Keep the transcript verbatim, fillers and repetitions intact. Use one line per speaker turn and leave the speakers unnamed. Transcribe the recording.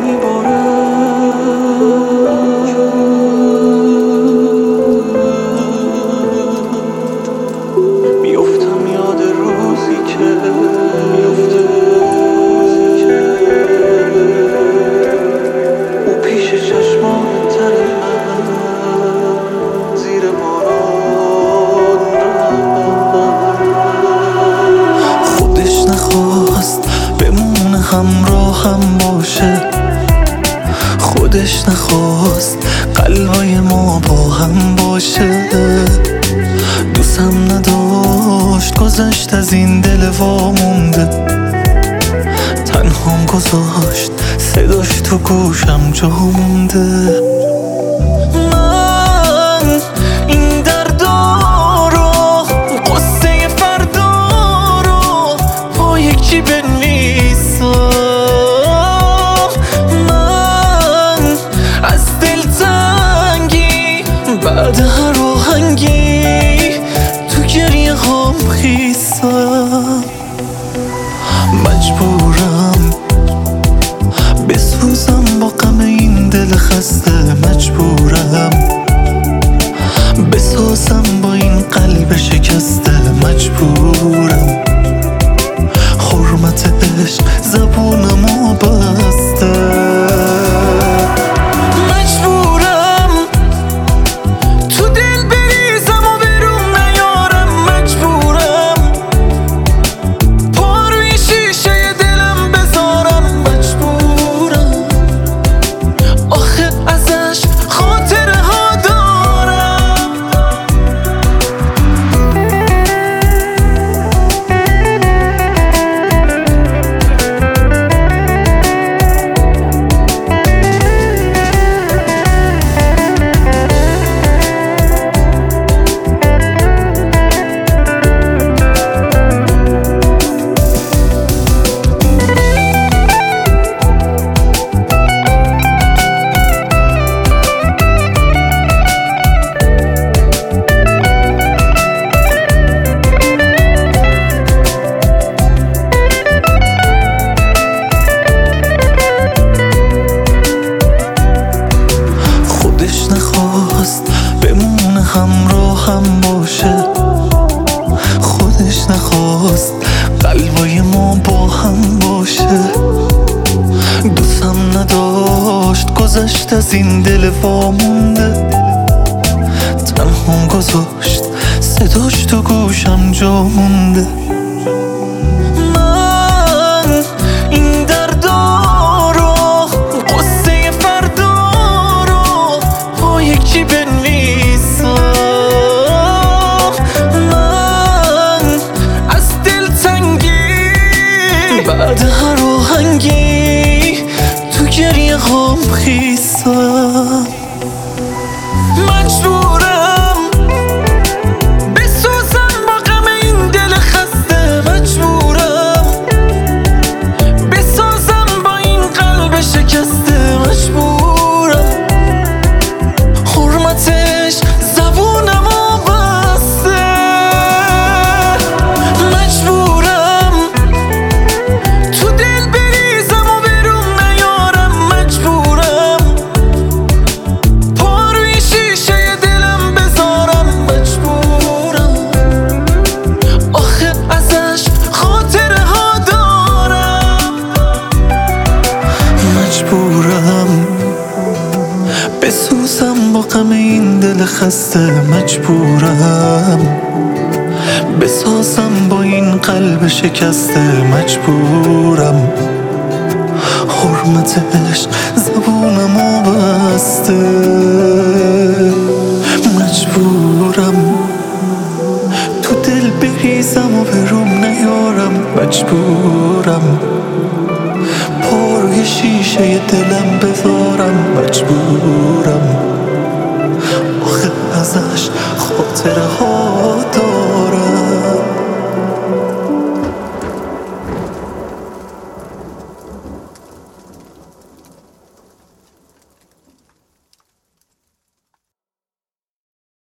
میافتم یاد روزی که او پیش چشمان تر من زیر باران خودش نخواست بمونه همراهم باشه، خودش نخواست قلبای ما با هم باشه، دوستم نداشت گذشت از این دل وامونده، تنهام گذاشت صداش تو گوشم جا مونده. من این دردا رو قصه فردا رو با یکی بنویسم، من از دلتنگی بعد هر آهنگی تو گریه هام خیسم، مجبورم بسوزم با غم این دل خسته، مجبورم بسازم با این قلب شکسته، مجبورم حرمت عشق زبونمو بسته، مجبورم تو دل بریزم و برون نیارم، مجبورم پا روی شیشه دلم بذارم، مجبورم آخه ازش خاطره ها دارم. خودش نخواست بمونه همراهم باشه، خودش نخواست قلبای ما با هم باشه، دوستم نداشت گذشت از این دل وامونده، تنهام گذاشت صداش تو گوشم جا مونده. من این دردا رو قصه فردا رو با یکی بنویسم، من از دلتنگی بعد هر آهنگی تو گریه هام خیسم، مجبورم بسوزم با غم این دل خسته، مجبورم بسازم با این قلب شکسته، مجبورم حرمتش زبونمو بسته، مجبورم تو دل بریزم و برون نیارم، مجبورم پا روی شیشه دلم بذارم، مجبورم آخه ازش خاطره ها دارم، مجبورم بسوزم با غم این دل خسته، مجبورم بسازم با این قلب شکسته، مجبورم حرمت عشق زبونمو بسته، مجبورم تو دل بریزم و برون نیارم، مجبورم پا روی شیشه دلم بذارم، مجبورم آخه ازش خاطره ها